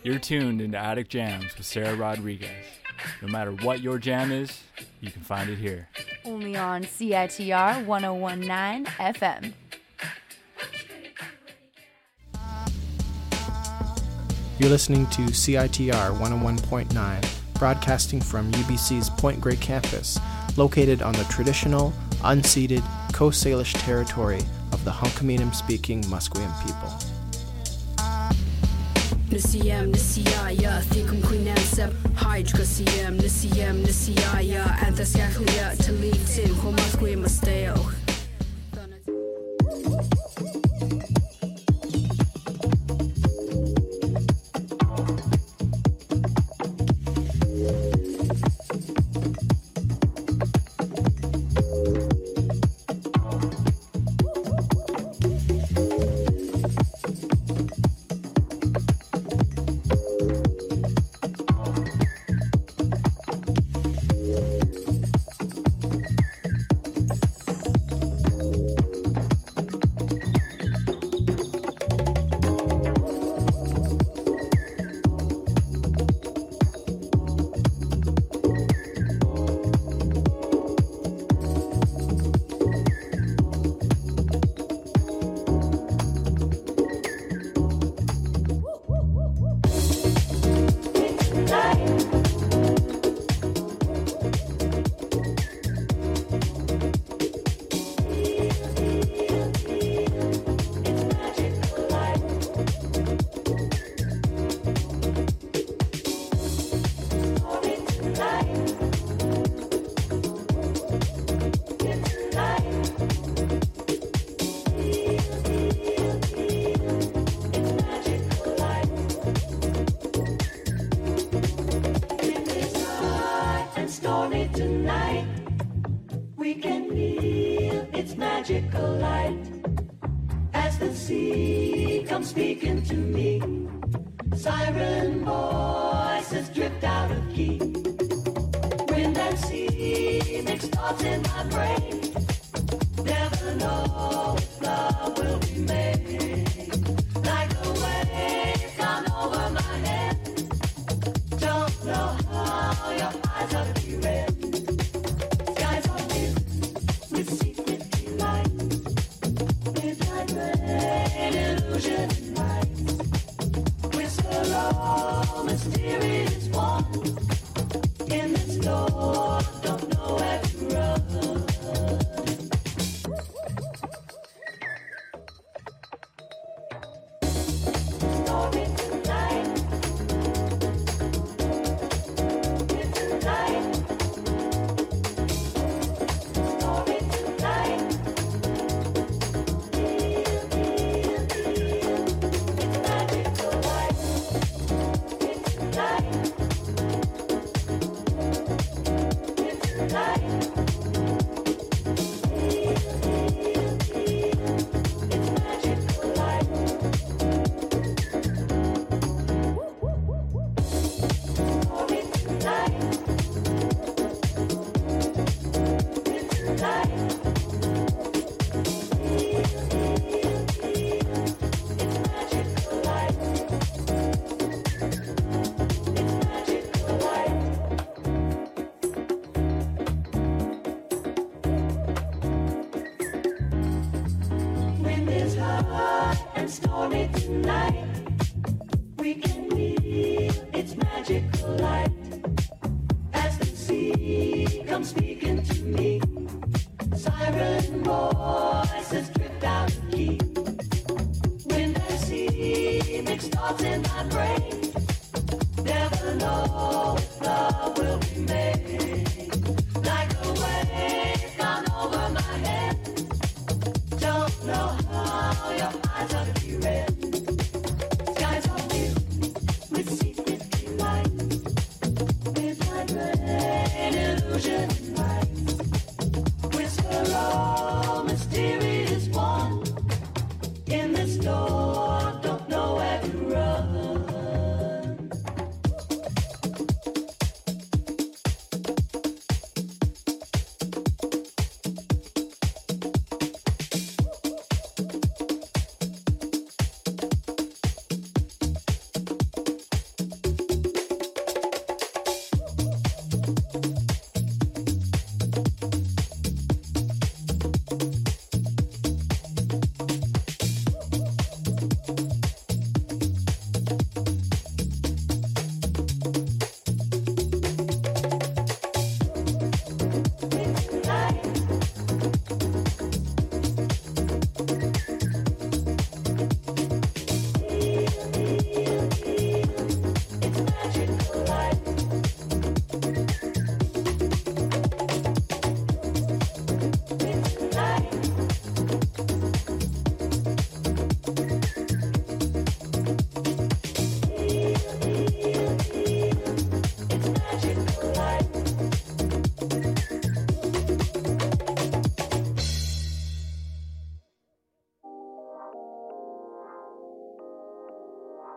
You're tuned into Attic Jams with Sarah Rodriguez. No matter what your jam is, you can find it here. Only on CITR 1019 FM. You're listening to CITR 101.9, broadcasting from UBC's Point Grey campus, located on the traditional, unceded Coast Salish territory of the Hunkaminam-speaking Musqueam people. Nisiyam nisiyaya thikum kuinansab hydrocasiam nisiyaya anthasyakhlia talitin homasque masteo.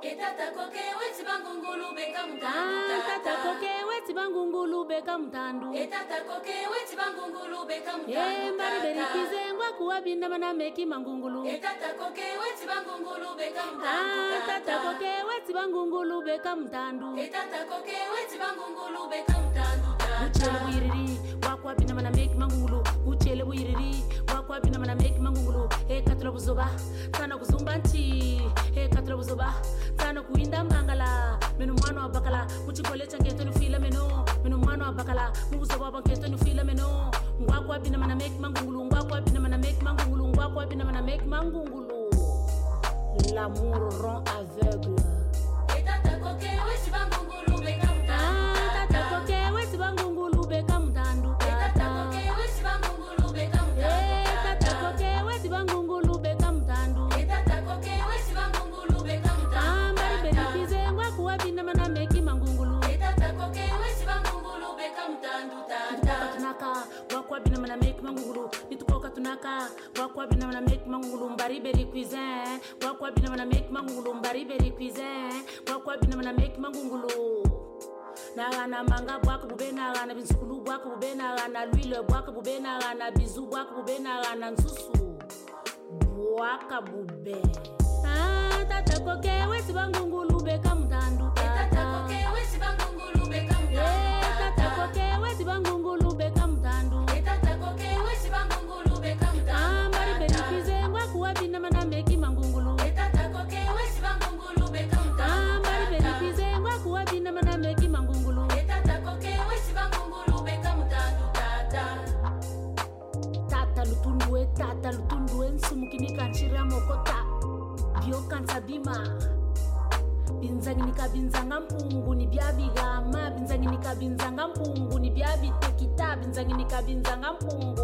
Uchele wiriri wakwa bina mana make mangulu uchele wiriri wakwa bina mana make mangulu katla buzoba sana kuzumbanti katla buzoba sana kuinda mangala menu mwana wa bakala muchikole changeto ni fila menu mwana wa bakala mubuzoba banketo ni fila meno ngwakwa bina mana make mangulu ngwakwa bina mana make mangulu ngwakwa bina mana make mangulu. L'amour rend aveugle. Wakwa bina mana make mangulu mbari beri cuisine wakwa bina mana make mangulu mbari beri cuisine wakwa bina mana make mangulu na manga bwaka bube na binsukulu bwaka bube na l'huile bwaka bube na bizu bwaka bube na nsusu bwaka bube tata koke wesi bangungulu beka mtandu tata koke wesi bangungulu beka mtandu tata koke wesi bangungulu beka mtandu tata koke wesi bangungulu beka mtandu mbari beri pize ngwa kuwa bina mana meki mangungulu tata koke wesi bangungulu beka mtandu mbari beri pize ngwa kuwa bina mana meki mangungulu tata koke wesi bangungulu beka mtandu tata lutundwe nsumukini kanchira mokota bio kansabima binzanginika binzanga mpungu ni byabigama binzanginika binzanga mpungu ni byabitekita binzanginika binzanga mpungu.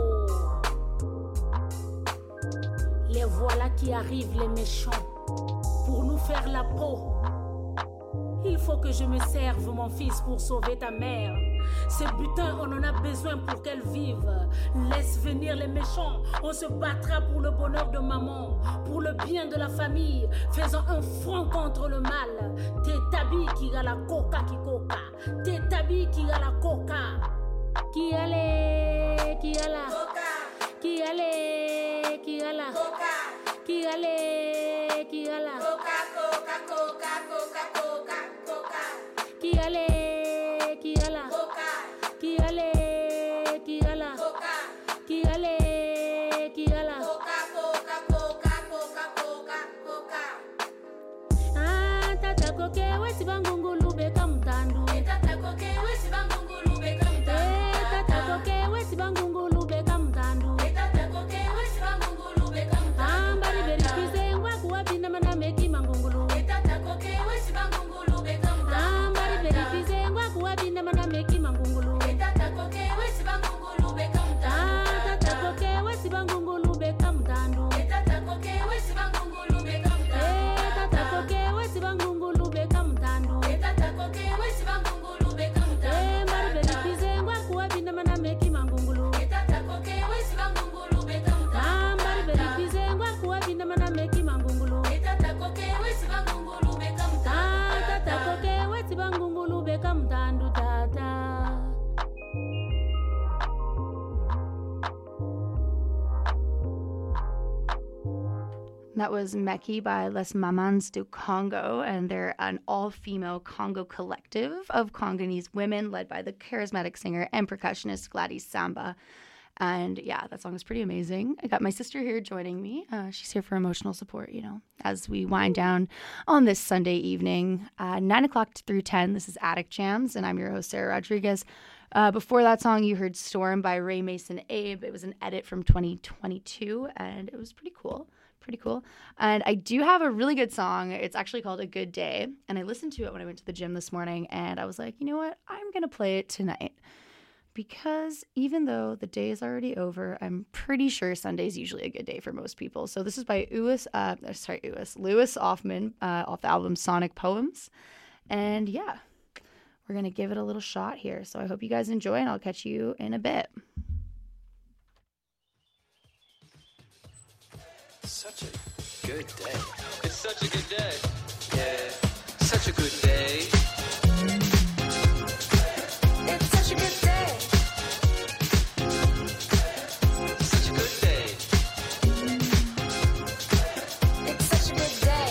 Les voilà qui arrivent les méchants pour nous faire la peau. Il faut que je me serve mon fils pour sauver ta mère. Ces butins, on en a besoin pour qu'elle vive. Laisse venir les méchants. On se battra pour le bonheur de maman, pour le bien de la famille. Faisons un front contre le mal. T'es tabi qui a la coca qui coca. T'es tabi qui a la coca. Qui a les, qui a la coca. Qui a les, qui a la coca. Qui a les, qui a la coca, coca, coca, coca, coca, coca. Qui a les, qui a la coca. Qui a les, qui a la coca. Qui a les, qui a la coca, coca, coca, coca, coca, coca. Tata koke wesi bangungulu beka mtandu. Tata koke wesi bangungulu beka mtandu. Tata koke wesi bangungulu beka mtandu. Tata koke wesi bangungulu beka mtandu. Mbari beri pize ngwa kuwa bina mana meki mangungulu. Tata koke wesi bangungulu beka mtandu. Mbari beri pize ngwa kuwa bina mana meki mangungulu. Tata koke wesi bangungulu beka mtandu. Tata koke wesi bangungulu beka mtandu. Tata koke wesi bangungulu beka mtandu. Tata koke wesi bangungulu beka mtandu. Tata koke wesi bangungulu beka mtandu. Mbari beri pize ngwa kuwa bina mana meki mangungulu. Tata koke wesi bangungulu beka mtandu. Mbari beri pize ngwa kuwa bina mana meki mangungulu. Tata koke wesi bangungulu beka mtandu. Tata koke wesi bangungulu beka mtandu tata. That was Meki by Les Mamans du Congo, and they're an all-female Congo collective of Congolese women led by the charismatic singer and percussionist Gladys Samba. And yeah, that song is pretty amazing. I got my sister here joining me. She's here for emotional support, you know, as we wind down on this Sunday evening. 9 o'clock through 10, this is Attic Jams, and I'm your host, Sarah Rodriguez. Before that song, you heard Storm by Ray Mason Abe. It was an edit from 2022, and it was pretty cool. Pretty cool. And I do have a really good song. It's actually called A Good Day. And I listened to it when I went to the gym this morning. And I was like, you know what? I'm going to play it tonight. Because even though the day is already over, I'm pretty sure Sunday's usually a good day for most people. So this is by Lewis Offman off the album Sonic Poems. And yeah, we're going to give it a little shot here. So I hope you guys enjoy, and I'll catch you in a bit. Such a good day. It's such a good day. Yeah. a good day. It's such a good day. Such a good day. It's such a good day.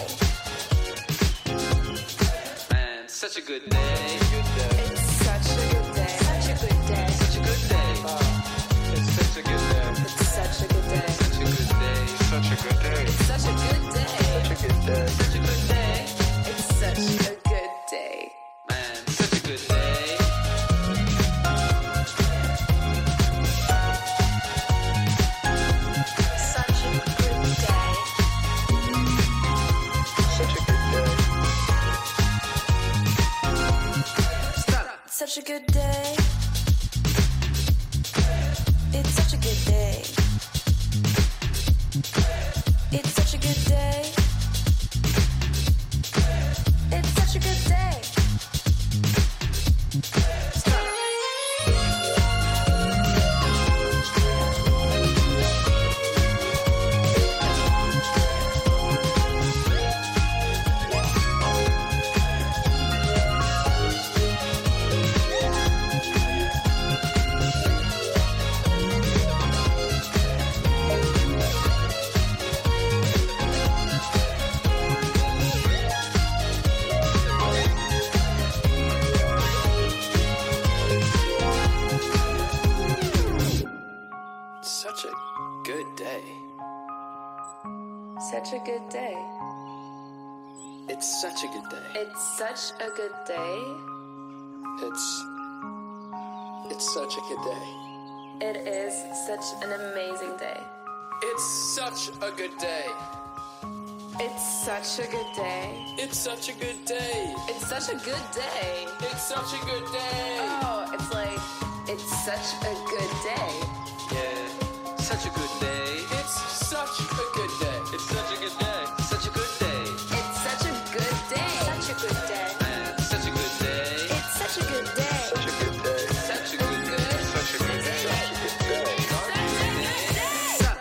Man, such a good day. It's such a good day. Such a good day. Such a good day. It's such a good day. It's such a good day. Such a good day. Such a good day. It's such a good day. Such a good day. Such a good day. It's such a good day. Man, such a good day. Such a good day. Such a good day. Stop. Such a good day. It's such a good day. It's such a good day. It's such a good day. Stop. Such a good day. Such a good day. It's such a good day. It's such a good day. It's such a good day. It is such an amazing day. It's such a good day. It's such a good day. It's such a good day. It's such a good day. It's such a good day. Oh, it's like, it's such a good day. Yeah, such a good day. It's such a good day. It's such a good day. Such a good day. It's such a good day. Such a good day. Man, such a good day. It's such a good day. Such a good day. Such a good day. Such a good day. Such a good day. Sup.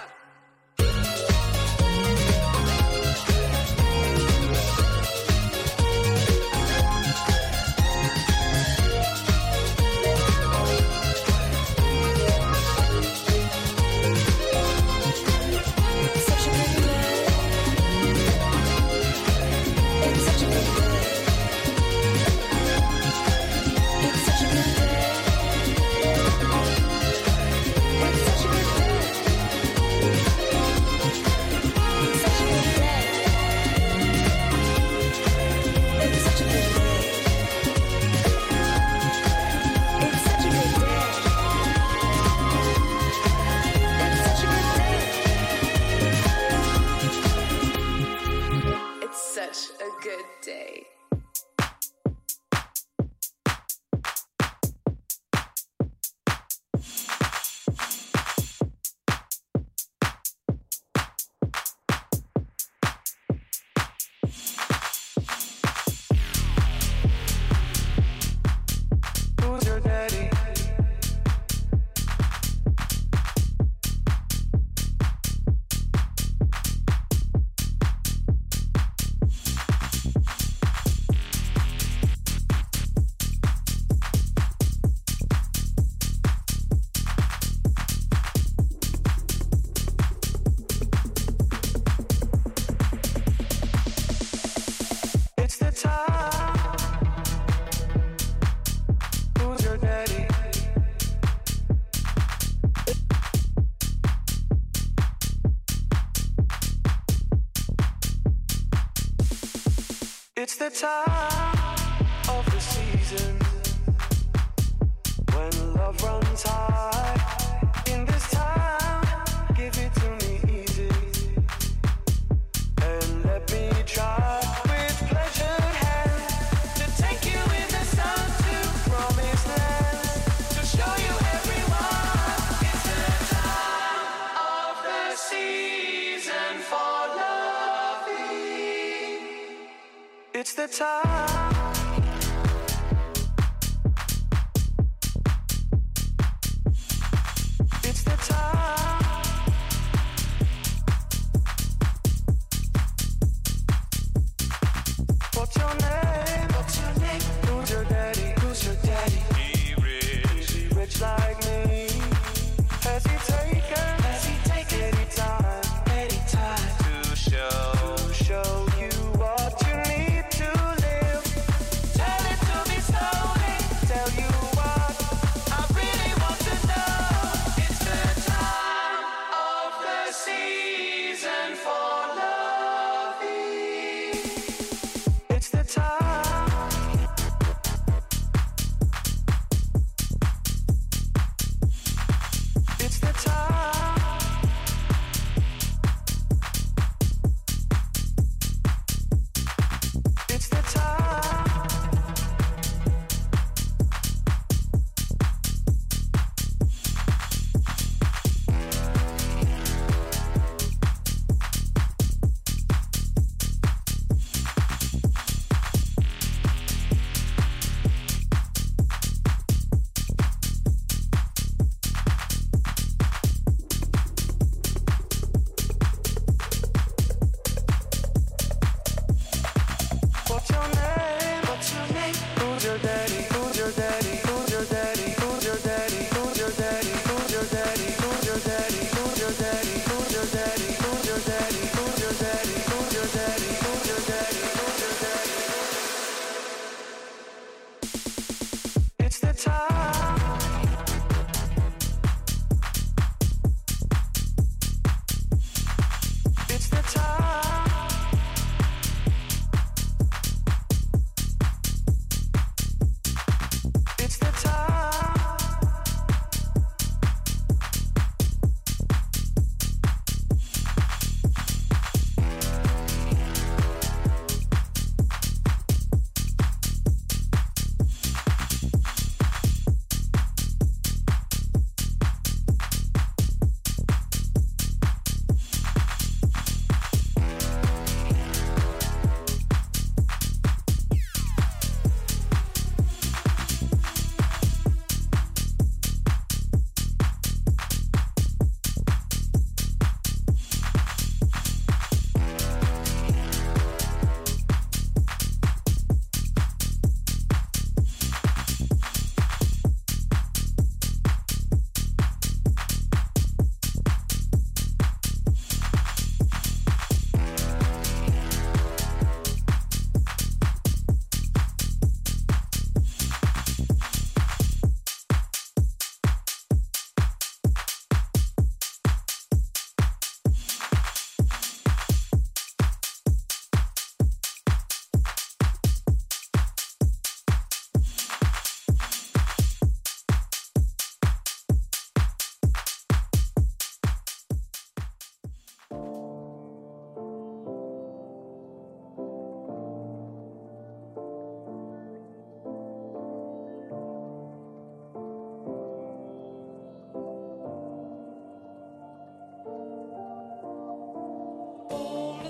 Such a good day. It's such a good day. It's such a good day. It's such a good day. It's such a good day. It's such a good day. It's such a good day. It's such a good day. It's such a good day. Who's your daddy? It's the time. Who's your daddy? It's the time of the season when love runs high. In this time, give it to me easy and let me try with pleasured hands to take you in the sun to promised land, to show you everyone. It's the time of the season for loving. It's the time. It's the time. What's your name?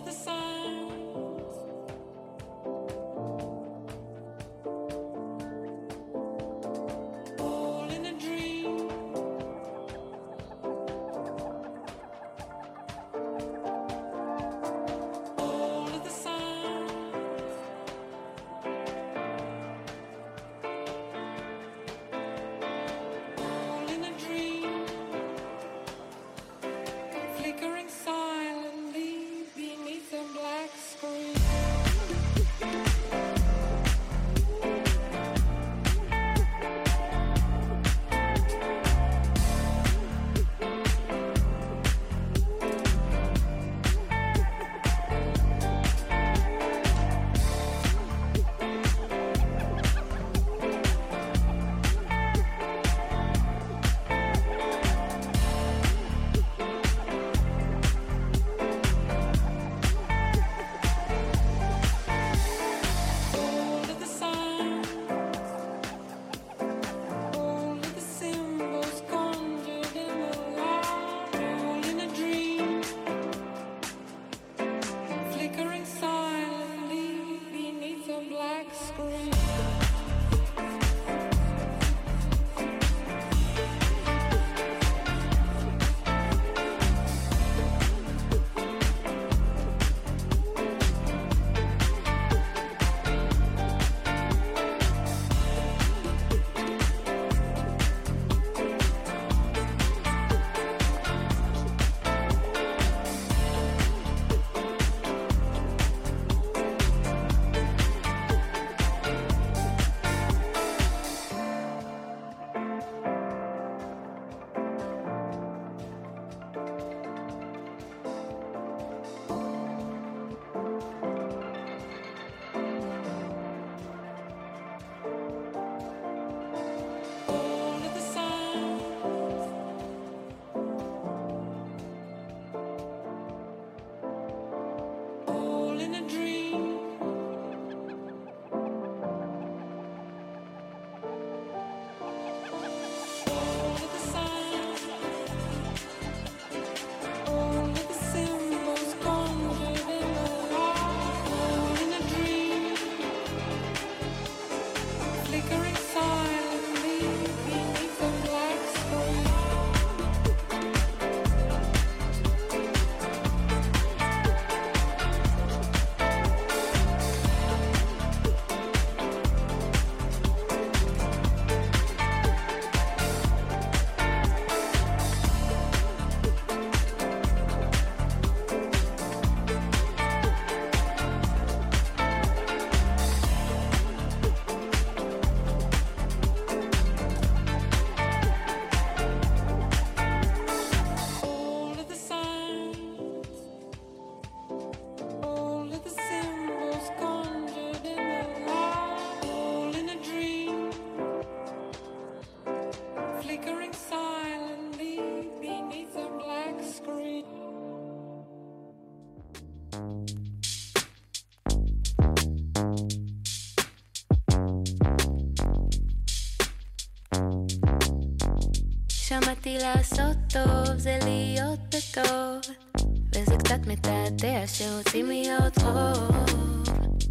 שמעתי לעשות טוב זה להיות בטוב, וזה קצת מתעתע שרוצים להיות רוב.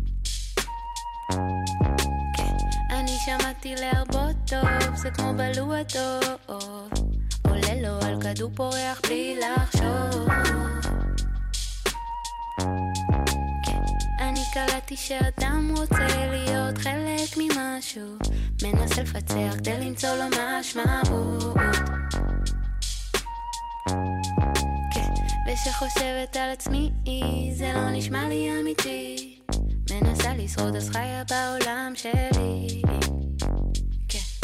כן, אני שמעתי להרבות טוב, זה כמו בלוע טוב, עולה לו על כדור פורח בלי לחשוב. כן, אני קלטתי שאדם רוצה להיות חלק ממשהו, מנסה לפצח כדי למצוא לו משמעות. כן, ושחושבת על עצמי זה לא נשמע לי אמיתי, מנסה לשרוד אז חיה בעולם שלי. כן,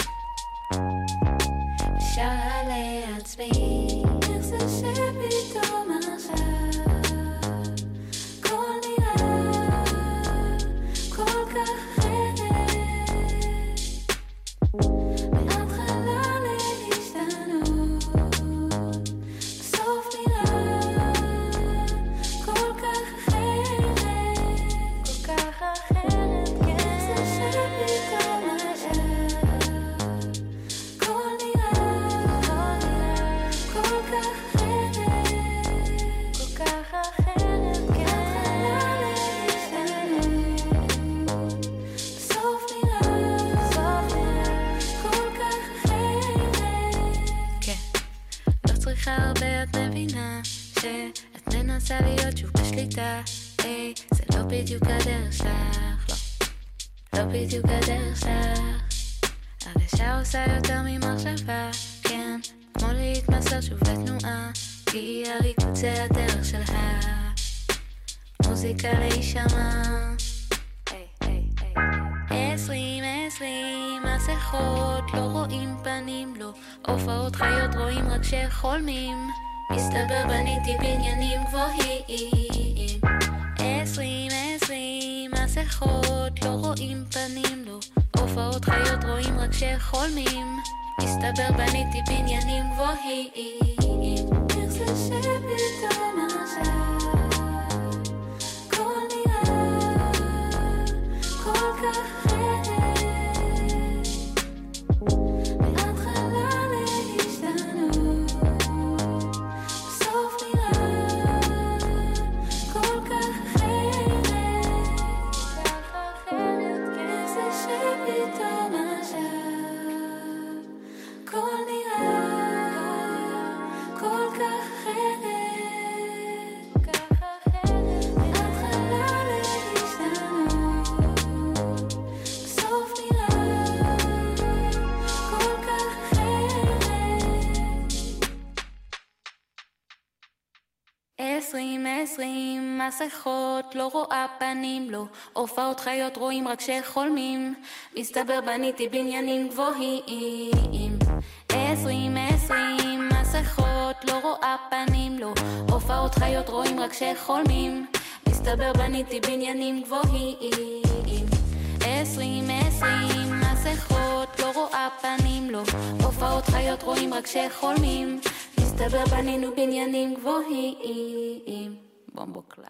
שרה לעצמי איך זה שפתאום עכשיו כל נראה כל כך כל איתה, היי, זה לא בדיוק הדרך שלך, לא בדיוק הדרך שלך. הרגשה עושה יותר ממחשבה, כן, כמו להתמסר שוב לתנועה, כי הריקוד זה הדרך של המוזיקה להישמע. 20 מסכות, לא רואים פנים, לא הופעות חיות, רואים רק שחולמים. מסתבר בניתי בניינים גבוהים. 20 מסכות, לא רואים פנים, לא הופעות חיות, רואים רק שחולמים. מסתבר בניתי בניינים גבוהים. איך זה שפתאום עכשיו כל נראה כל כך מסכות, לא רואה פנים, לא הופעות חיות, רואים רק שחולמים. מסתבר בניתי בניינים גבוהים. 20 מסכות, לא רואה פנים, לא הופעות חיות, רואים רק שחולמים. מסתבר בניתי בניינים גבוהים. 20 מסכות, לא רואה פנים, לא הופעות חיות, רואים רק שחולמים. מסתבר בנינו בניינים גבוהים. בומבוקלט.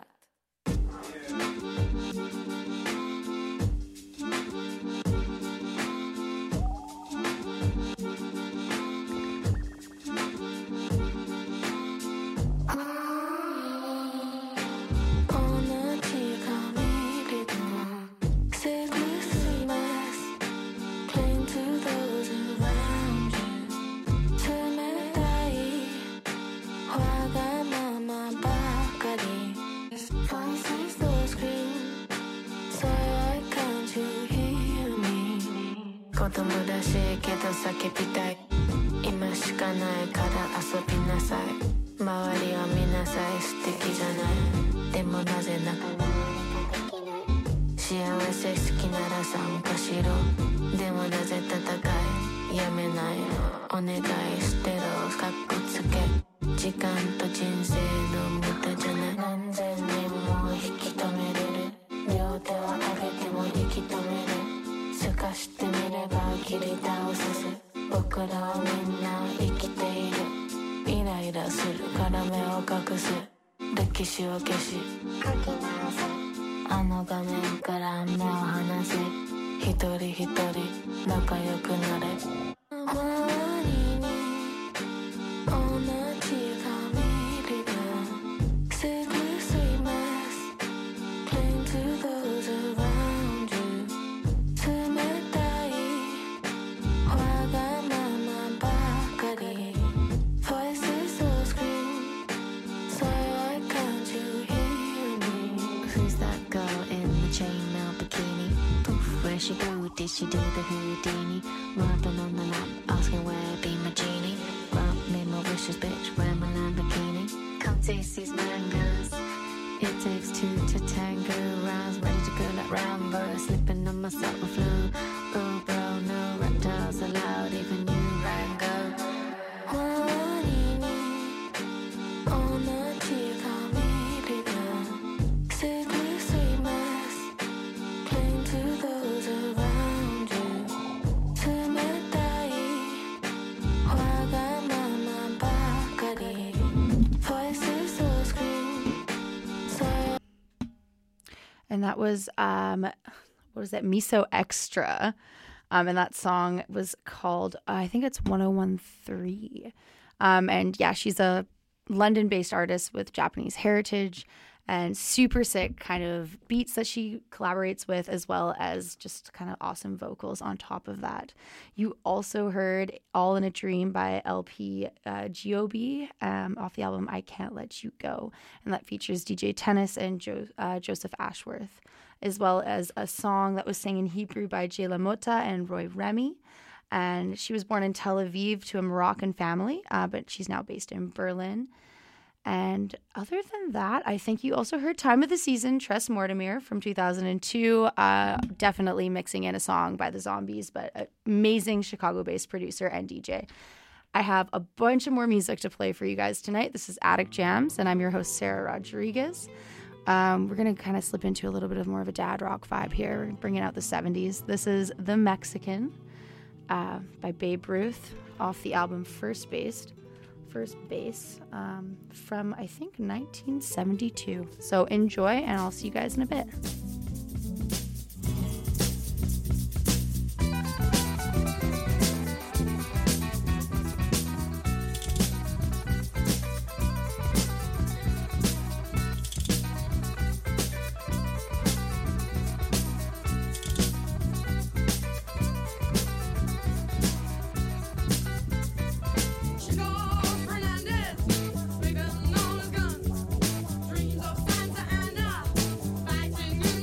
子供らしいけど叫びたい今しかないから遊びなさい周りを見なさい素敵じゃないでもなぜ泣かない幸せ好きなら参加しろでもなぜ戦いやめないのお願い捨てろかっこつけ時間と人生の無駄じゃない何千年も引き止めれる両手を上げても引き止める透かしてみれば切り倒せず僕らはみんな生きているイライラするから目を隠す歴史を消し書き直せあの画面から目を離せ一人一人仲良くなれ周りに同じ髪色が Sickly sweet mess Cling to those around you 冷たいわがままばかり Voices will scream So why can't you hear me Who's that girl in the chainmail bikini Poof, where she go? Did she do the Houdini? Rubbing on the lap, asking where be my genie Grant me my wishes, bitch, wear my Lamborghini Come taste these mangoes It takes two to tango Rounds ready to go like Rambo Slipping on my subtle flow Oh bro, no reptiles allowed Even you Rango 周りに同じ髪色が Sickly sweet mess Cling to those around you 冷たいわがままばかり Voices will scream So And that was what was that? Miso Extra. And that song was called I think it's 1013. And yeah, she's a London-based artist with Japanese heritage. and super sick kind of beats that she collaborates with, as well as just kind of awesome vocals on top of that. You also heard All in a Dream by LP G.O.B. Off the album I Can't Let You Go, and that features DJ Tennis and Joseph Ashworth, as well as a song that was sang in Hebrew by Jay LaMotta and Roy Remy. And she was born in Tel Aviv to a Moroccan family, but she's now based in Berlin. And other than that, I think you also heard Time of the Season, Tress Mortimer from 2002, definitely mixing in a song by the Zombies, but amazing Chicago-based producer and DJ. I have a bunch of more music to play for you guys tonight. This is Attic Jams, and I'm your host, Sarah Rodriguez. We're going to kind of slip into a little bit of more of a dad rock vibe here, bringing out the 70s. This is The Mexican by Babe Ruth off the album First Base from, I think, 1972. So enjoy, and I'll see you guys in a bit. Dreams of Santa Ana, fighting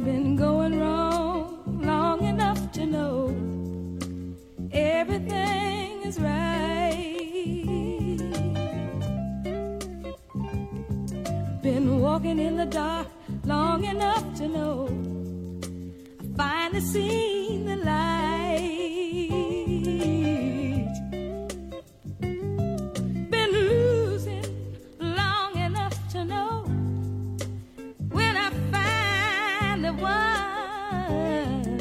been going wrong long enough to know everything is right. Been walking in the dark long enough to know I finally seen the light. Been losing long enough to know when I find the one.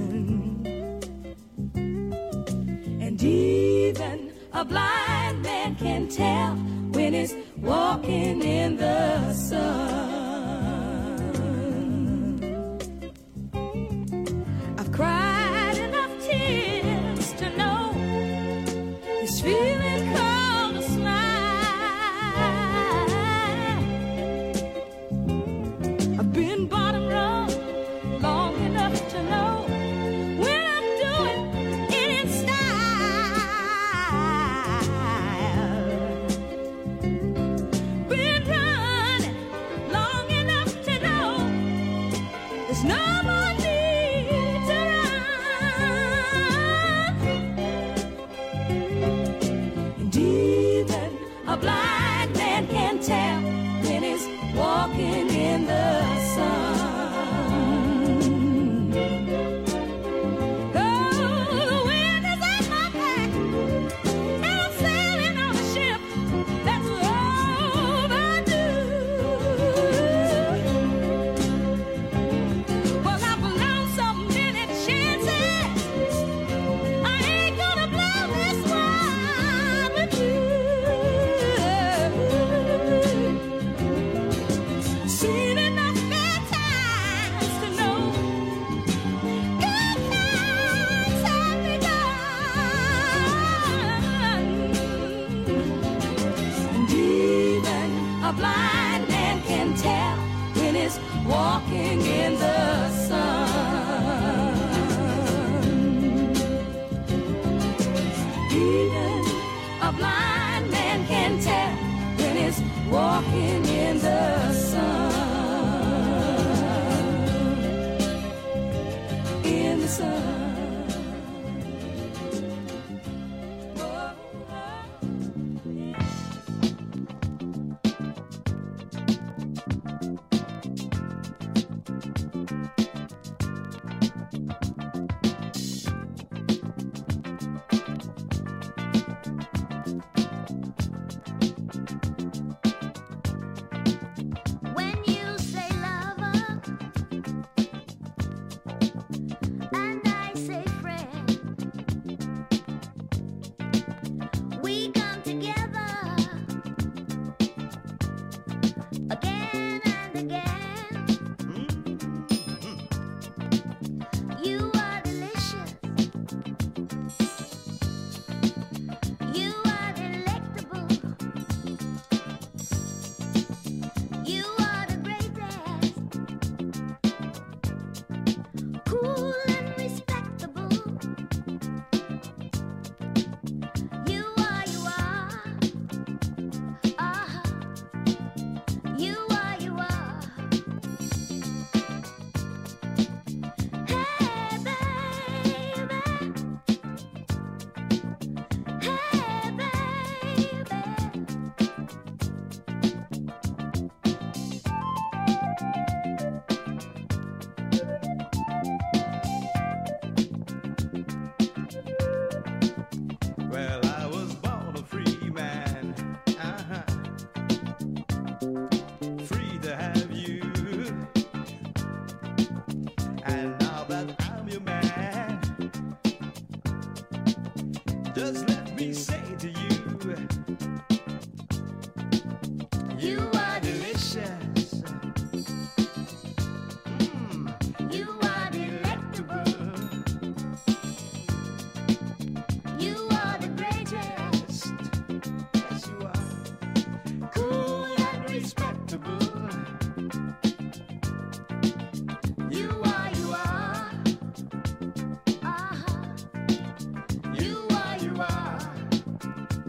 And even a blind man can tell when he's walking in the sun. I've cried enough tears to know this feeling called a smile. I've been bottom rung long enough to know when I'm doing it in style. Been running long enough to know there's no more need to run. And even a blind man can tell when he's walking in the sun. Oh, the wind is at my back, and I'm sailing on a ship that's overdue. Well, I've blown so many chances, I ain't gonna blow this one with you. Seen enough bad times to know good times have begun. And even a blind man can tell when he's walking in the sun. Even a blind man can tell when he's walking in the sun. In the sun. Oh, When you say lover and I say friend, we come together again and again. You are delicious. You are delectable. You are the greatest, cool and respectable. You are, you are, you are. Hey, baby. Hey, baby. Well, I was born a free man, free to have you. And now that I'm your man, just let me say to you, you are delicious. You are delectable. You are the greatest, Yes, you are. cool and respectable. You are, you are. You are, you are.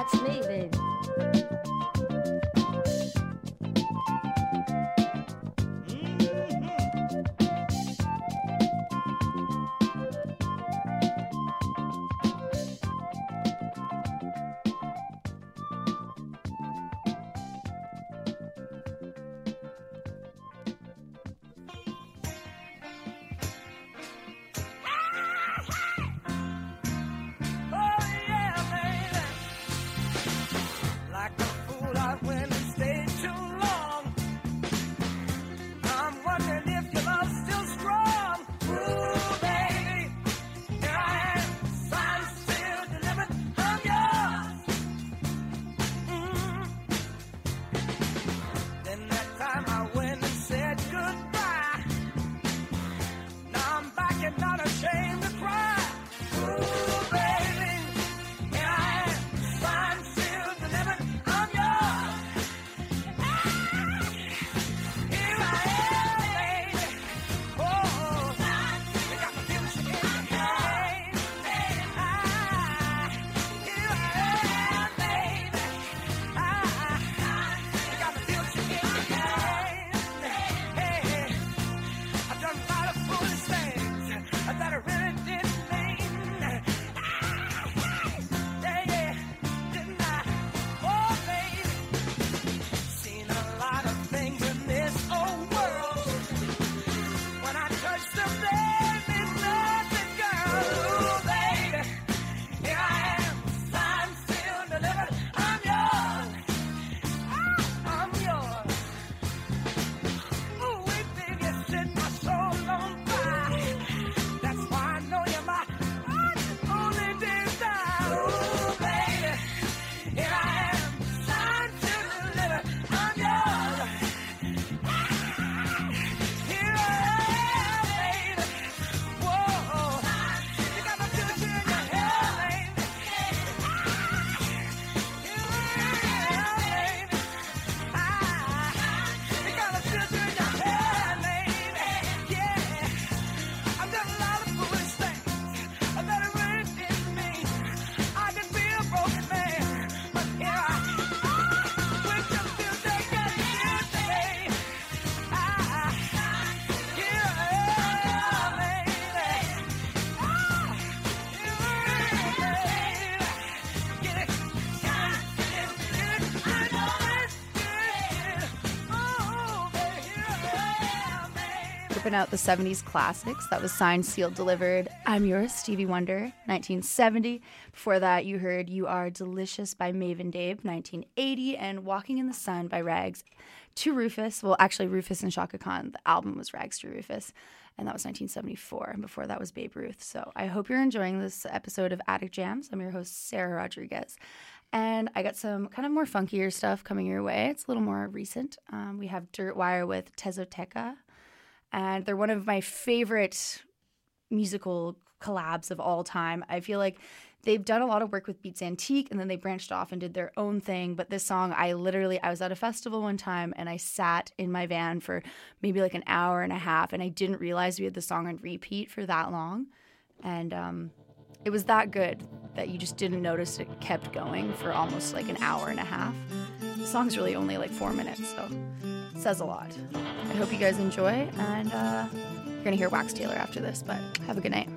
That's me, baby. Out the 70s classics. That was Signed, Sealed, Delivered. I'm Yours, Stevie Wonder, 1970. Before that, you heard You Are Delicious by Maven Dave, 1980, and Walking in the Sun by Rags to Rufus. Well, actually, Rufus and Shaka Khan. The album was Rags to Rufus, and that was 1974. And before that was Babe Ruth. So I hope you're enjoying this episode of Attic Jams. I'm your host, Sarah Rodriguez. And I got some kind of more funkier stuff coming your way. It's a little more recent. We have Dirt Wire with Tezoteca. And they're one of my favorite musical collabs of all time. I feel like they've done a lot of work with Beats Antique, and then they branched off and did their own thing. But this song, I was at a festival one time, and I sat in my van for maybe like an hour and a half, and I didn't realize we had the song on repeat for that long. And it was that good that you just didn't notice it kept going for almost like an hour and a half. The song's really only like 4 minutes, so it says a lot. I hope you guys enjoy, and you're going to hear Wax Taylor after this, but have a good night.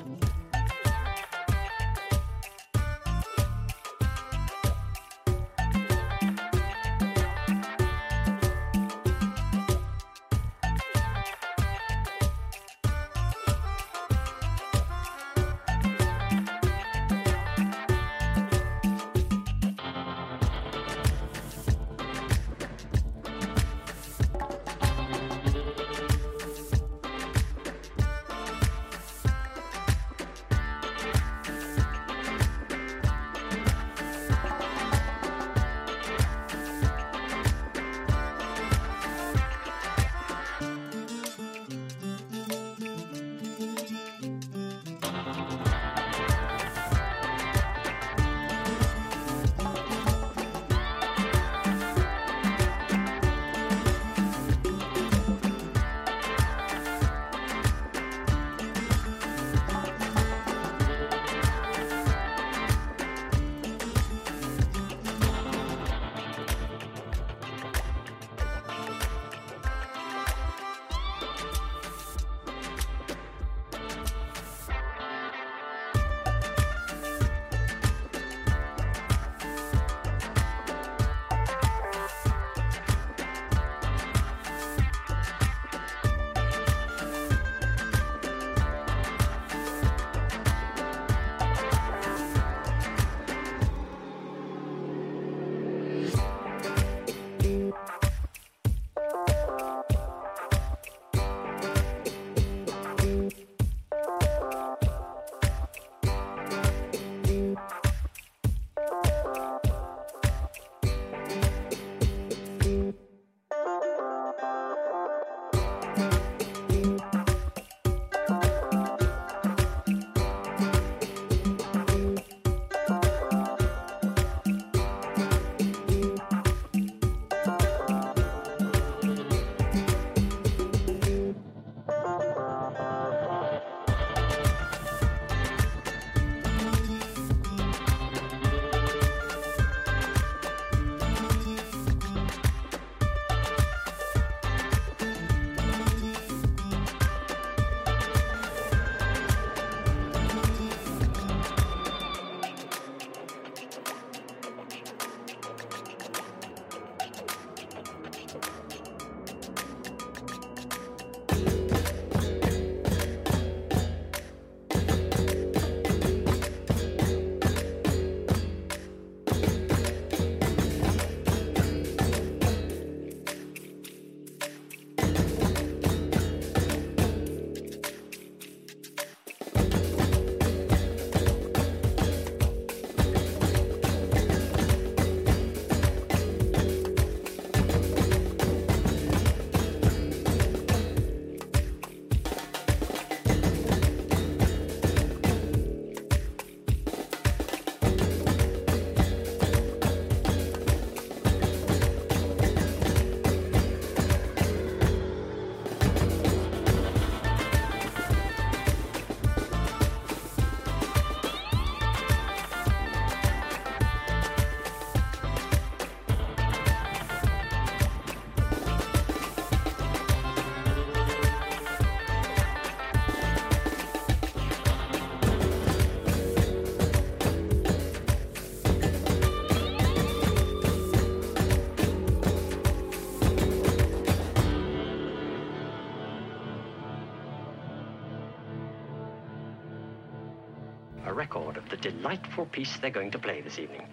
a record of the delightful piece they're going to play this evening.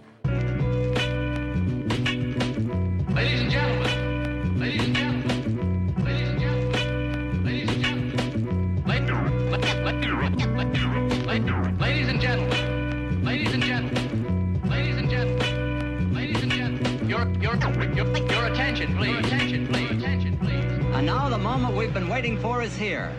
Ladies and gentlemen, ladies and gentlemen, ladies and gentlemen, ladies and gentlemen, ladies and gentlemen, ladies and gentlemen, ladies and gentlemen, ladies and gentlemen, your attention, please. Your attention, please. Attention, please. And now the moment we've been waiting for is here.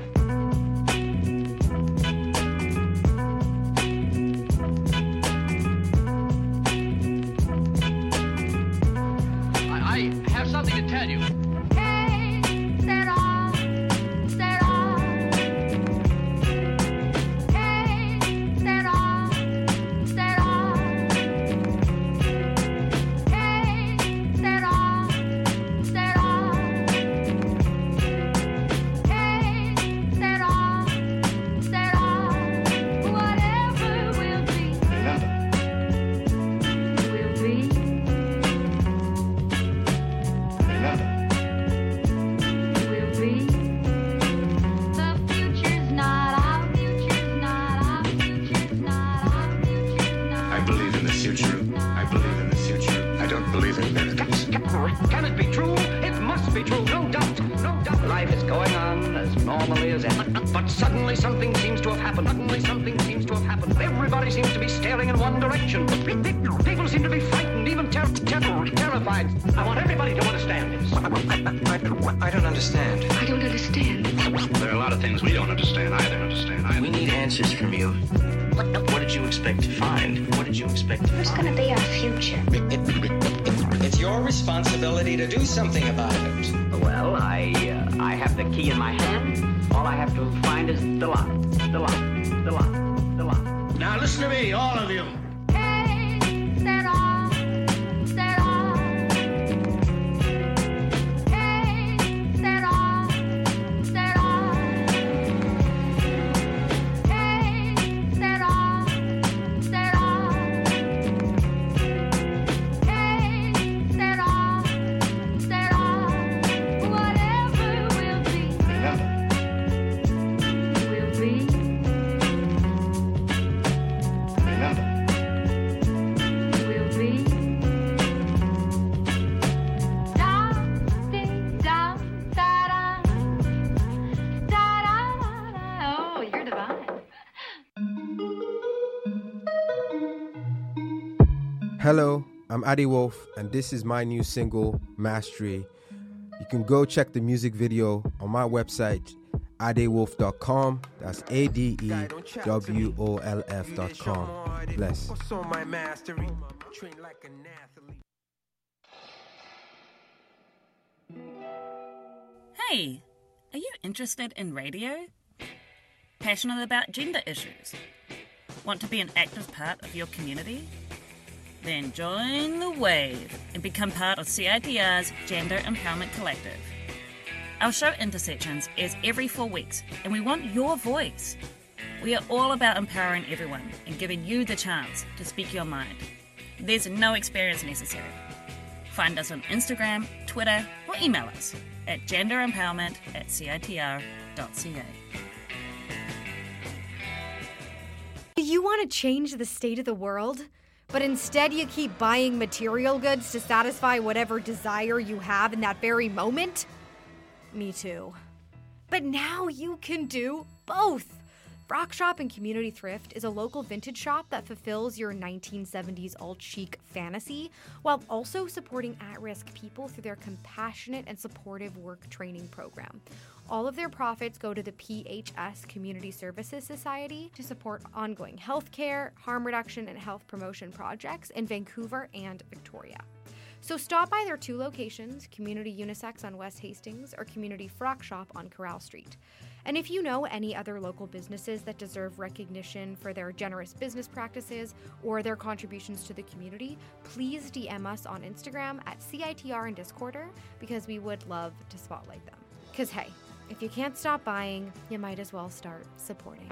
I have something to tell you. Hey, set off, set off. Hey, set off, set off. Hey, set off, set off. Hey, set off, set off. Whatever will be, will be. I believe in the future. I believe in the future. I don't believe in miracles. Can it be true? It must be true, no doubt, no doubt. Life is going on as normally as ever. But suddenly something seems to have happened. Suddenly something seems to have happened. Everybody seems to be staring in one direction. People seem to be frightened, even terrified. I want everybody to understand this. I don't understand. I don't understand. There are a lot of things we don't understand either. We need answers from you. What did you expect to find? What did you expect to find? Who's gonna be our future? It's your responsibility to do something about it. Well, I have the key in my hand. All I have to find is the lock. The lock. The lock. The lock. Now listen to me, all of you. Hey, set off, set off. Hey, set off, set off. Hey, set off, set off. Hey, set off, set off. Whatever will be, will be. Oh, you're divine. Hello, I'm Adi Wolf, and this is my new single, Mastery. You can go check the music video on my website, adewolf.com. That's ADEWOLF.com. Bless. Hey, are you interested in radio? Passionate about gender issues? Want to be an active part of your community? Then join the wave and become part of CITR's Gender Empowerment Collective. Our show Intersections airs every 4 weeks, and we want your voice. We are all about empowering everyone and giving you the chance to speak your mind. There's no experience necessary. Find us on Instagram, Twitter, or email us at genderempowerment@citr.ca. You want to change the state of the world, but instead you keep buying material goods to satisfy whatever desire you have in that very moment? Me too. But now you can do both. Rock Shop and Community Thrift is a local vintage shop that fulfills your 1970s alt-chic fantasy while also supporting at-risk people through their compassionate and supportive work training program. All of their profits go to the PHS Community Services Society to support ongoing healthcare, harm reduction, and health promotion projects in Vancouver and Victoria. So stop by their 2 locations, Community Unisex on West Hastings or Community Frock Shop on Corral Street. And if you know any other local businesses that deserve recognition for their generous business practices or their contributions to the community, please DM us on Instagram at CITR and Discorder because we would love to spotlight them. Because hey, if you can't stop buying, you might as well start supporting.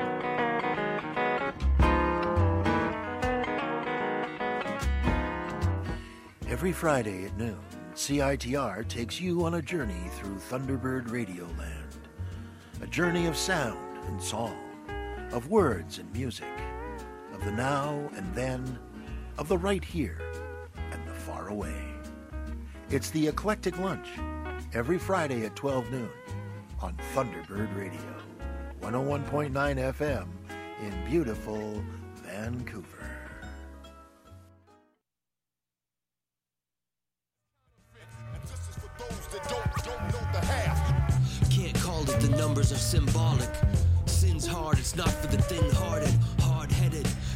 Every Friday at noon, CITR takes you on a journey through Thunderbird Radio Land. A journey of sound and song, of words and music, of the now and then, of the right here and the far away. It's the Eclectic Lunch, every Friday at 12 noon on Thunderbird Radio, 101.9 FM in beautiful Vancouver. Can't call it, the numbers are symbolic. Sin's hard, it's not for the thin-hearted.